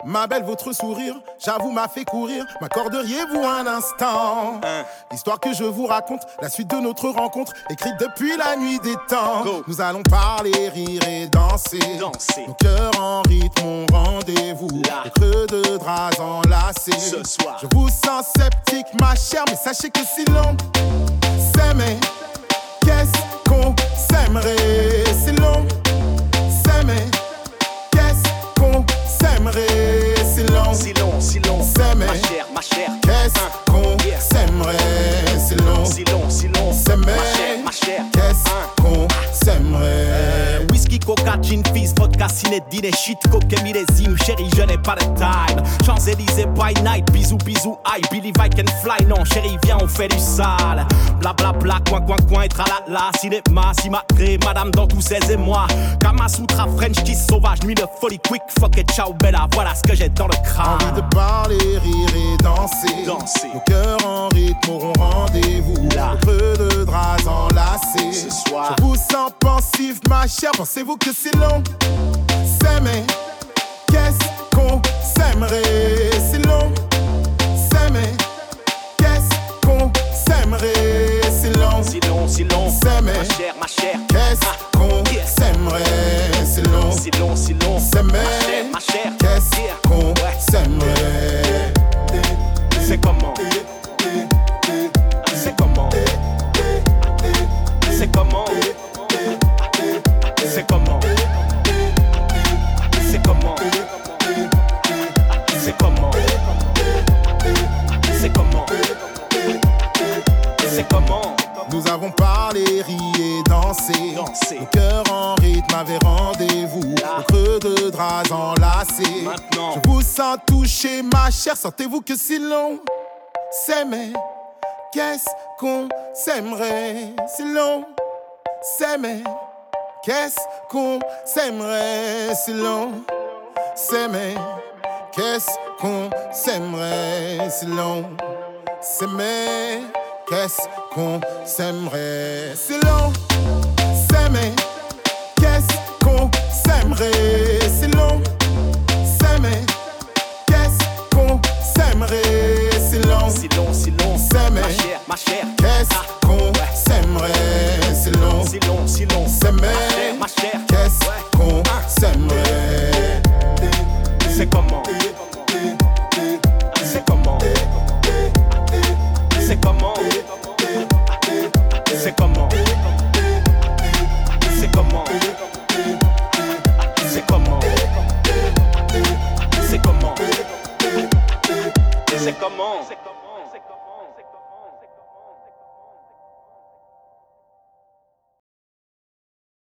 Ma belle, votre sourire, j'avoue, m'a fait courir. M'accorderiez-vous un instant? Histoire que je vous raconte la suite de notre rencontre, écrite depuis la nuit des temps. Go. Nous allons parler, rire et danser. Nos cœurs en rythme, mon rendez-vous. Là. Les creux de draps enlacés. Ce soir. Je vous sens sceptique, ma chère, mais sachez que si l'on s'aimait, qu'est-ce qu'on s'aimerait? C'est long, s'aimer, qu'est-ce qu'on s'aimerait? C'est long, Si long, s'aimer, ma chère, qu'est-ce qu'on s'aimerait? C'est long, si long, s'aimer, ma chère, qu'est-ce qu'on s'aimerait? Whisky, coca, gin, fizz, vodka, ciné, dîner, shit, coquet, millésime, chérie, je n'ai pas de time. Champs-Élysées by night, bisous, bisous, I believe I can fly. Non, chérie, viens, on fait du sale. Bla bla bla, coin, et tralala. Cinéma, simacré, madame dans tous ses émois. Kamasutra, French kiss sauvage, nuit de folie, quick, fuck et ciao, bella. Voilà ce que j'ai dans le crâne. Envie de parler, rire et danser. Nos cœurs en rythme auront rendez-vous. Là. Au creux de draps enlacés. Ce soir. Je vous sens pensif, ma chère. Pensez-vous que c'est long? S'aimer, qu'est-ce qu'on s'aimerait? C'est long, s'aimer, qu'est-ce qu'on s'aimerait? C'est long, Si long, s'aimer, ma chère, qu'est-ce qu'on s'aimerait? C'est long, si long, s'aimer, ma chère, qu'est-ce qu'on s'aimerait? c'est comment? C'est comment? C'est comment? C'est comment? C'est comment? C'est comment? C'est comment? C'est comment? Nous avons parlé, ri et dansé. Nos cœurs en rythme avaient rendez-vous. Au creux de draps enlacés. Maintenant. Je vous sens touché, ma chère. Sentez-vous que c'est long? S'aimer, qu'est-ce qu'on s'aimerait? C'est long, s'aimer, qu'est-ce qu'on s'aimerait? C'est long, s'aimer, qu'est-ce qu'on s'aimerait? C'est long, s'aimer, qu'est-ce qu'on s'aimerait? C'est long, s'aimer, qu'est-ce qu'on s'aimerait? C'est long, s'aimer, qu'est-ce qu'on s'aimerait? C'est long, s'aimer, ma chère, qu'est-ce qu'on s'aimerait? C'est long, s'aimer, ma chère, qu'est-ce qu'on s'aimerait? c'est comment? C'est comment? C'est comment? C'est comment? C'est comment? C'est comment? C'est comment? C'est comment?